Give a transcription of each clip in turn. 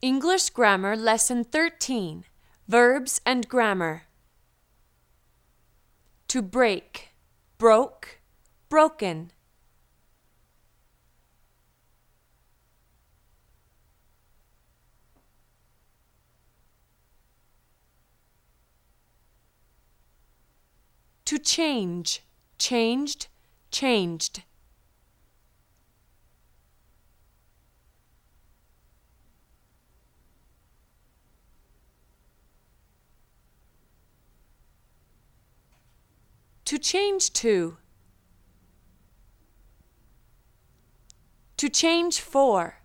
English Grammar Lesson 13, Verbs and Grammar. To break, broke, broken. To change, changed, changed. To change to. To change for.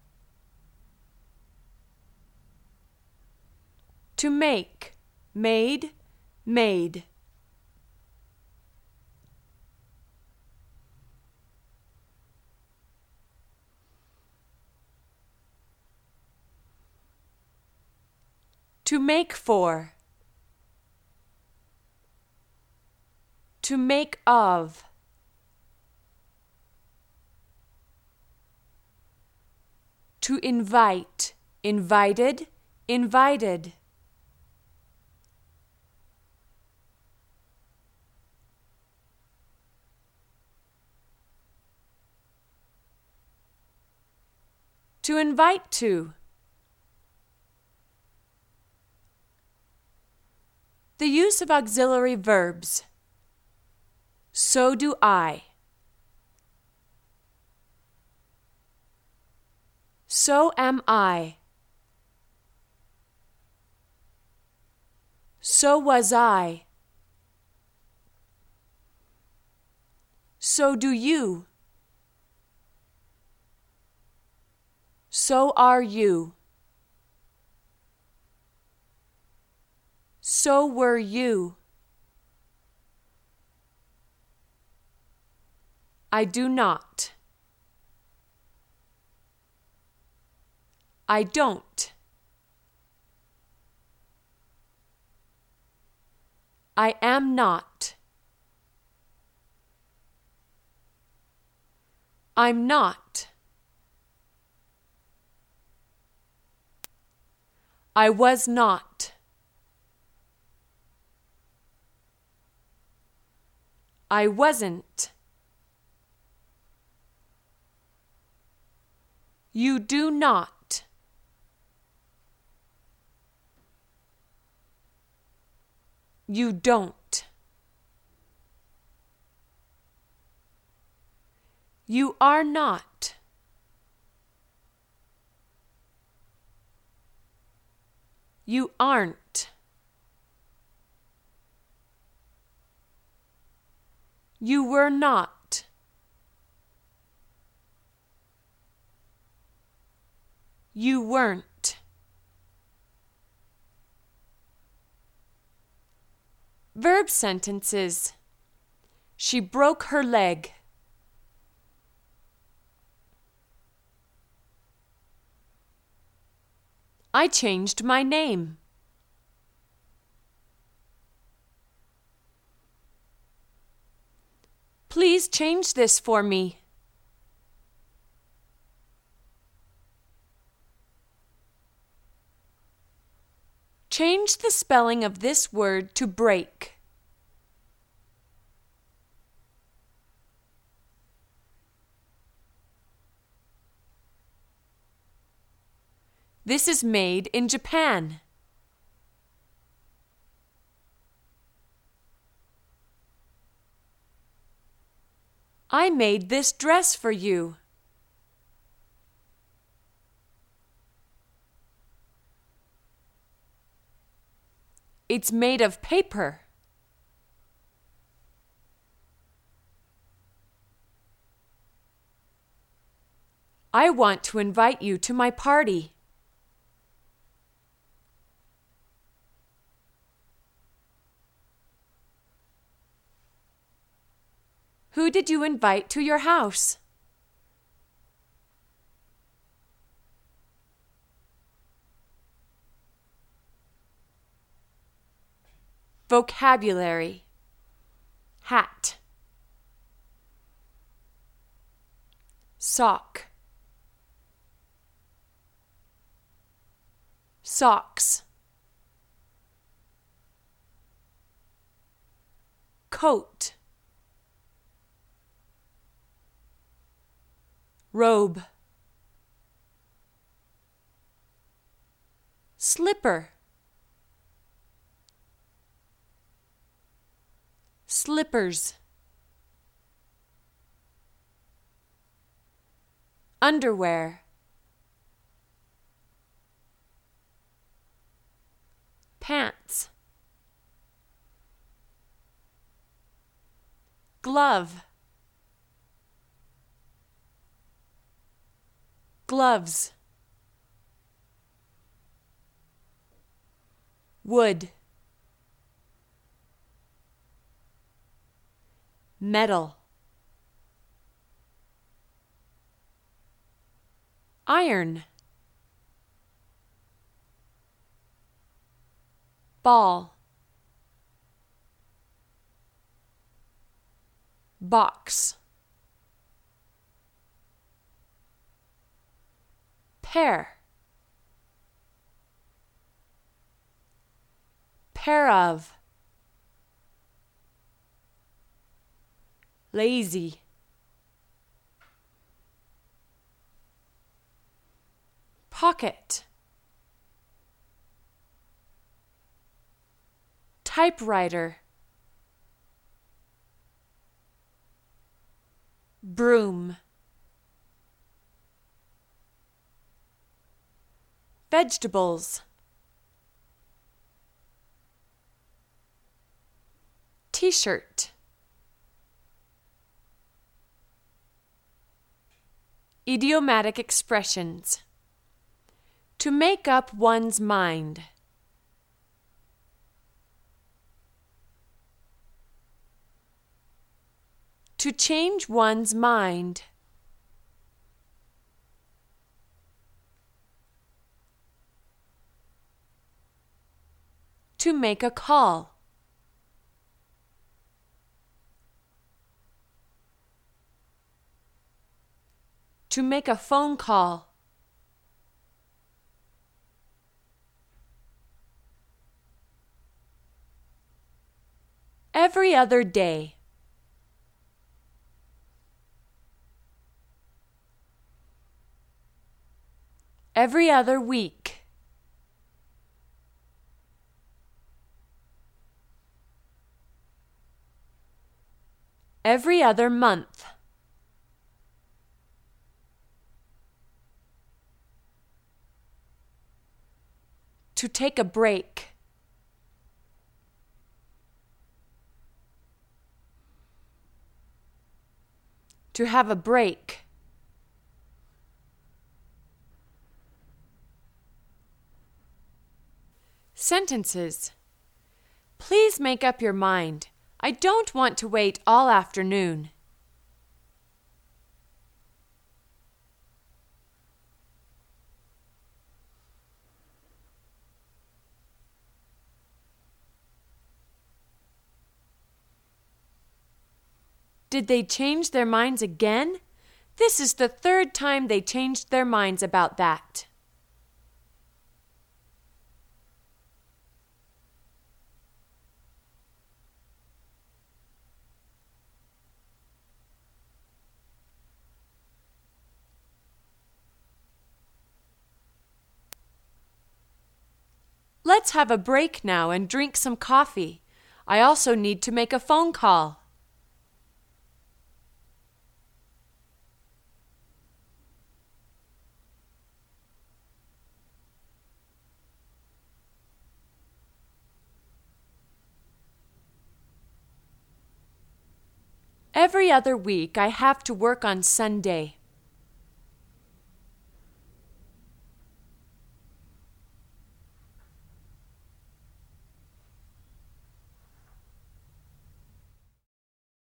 To make, made, made. To make for. To make of. To invite, invited, invited. To invite to. The use of auxiliary verbs. So do I. So am I. So was I. So do you. So are you. So were you. I do not. I don't. I am not. I'm not. I was not. I wasn't. You do not. You don't. You are not. You aren't. You were not. You weren't. Verb sentences. She broke her leg. I changed my name. Please change this for me. Change the spelling of this word to break. This is made in Japan. I made this dress for you. It's made of paper. I want to invite you to my party. Who did you invite to your house? Vocabulary. Hat. Sock. socks, coat, robe, slipper, slippers, underwear, pants, glove, gloves, wood, metal, iron, ball, box, pair, pair of, lazy, pocket, typewriter, broom, vegetables, t-shirt, idiomatic expressions. To make up one's mind. To change one's mind. To make a call. To make a phone call. Every other day. Every other week. Every other month. To take a break. To have a break. Sentences. Please make up your mind. I don't want to wait all afternoon. Did they change their minds again? This is the third time they changed their minds about that. Let's have a break now and drink some coffee. I also need to make a phone call. Every other week I have to work on Sunday.